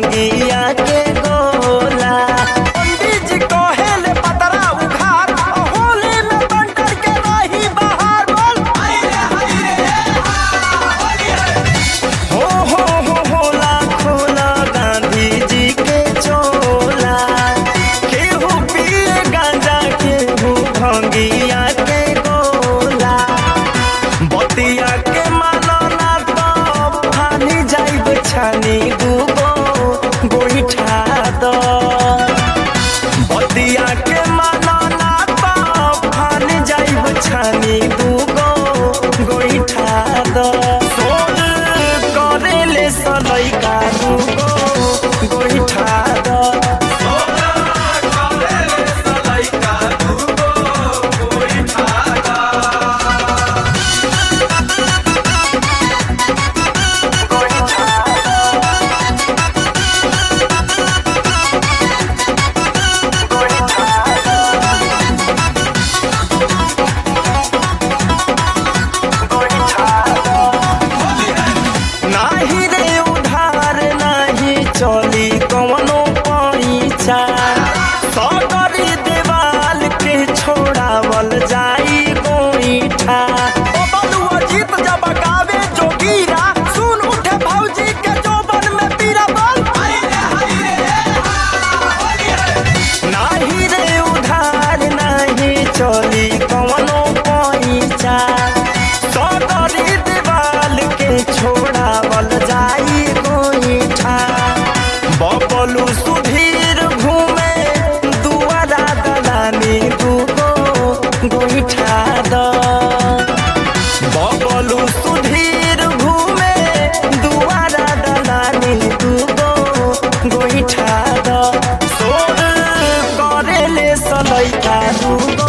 भंगिया के गोला। पंडित जी कहेले पतरा उघार, होली में बंटर के रही बाहर। बोल हो होला खोला गांधी जी के चोला। केहू पिए गांजा केहू भंगिया के गोला। बतिया के मानो ना तो फानी जाइब छानी दूगो गोइठा दो। बतिया के मानो ना तो फानी जाइब छानी दूगो गोइठा दो। सोर करेले सलैका दूगो गोइठा दो। नाही रे उधार नाही चली कवनो पैसा। सगरी देवाल के छोड़ावल जाई गोईठा। बबलुआ जीत जब गावे जोगीरा, सुन उठे भौजी के जोबन में पीरा। बोल नाही रे उधार नाही चली कवनो पैसा। सगरी देवाल के छोड़ावल जाई गोईठा। बबलू सुधीर घूमे दुआरा दलानी दूगो गोईठा द। बबलू सुधीर घूमे दुआरा दलानी दूगो गोईठा द। सोर करेले सलैका दूगो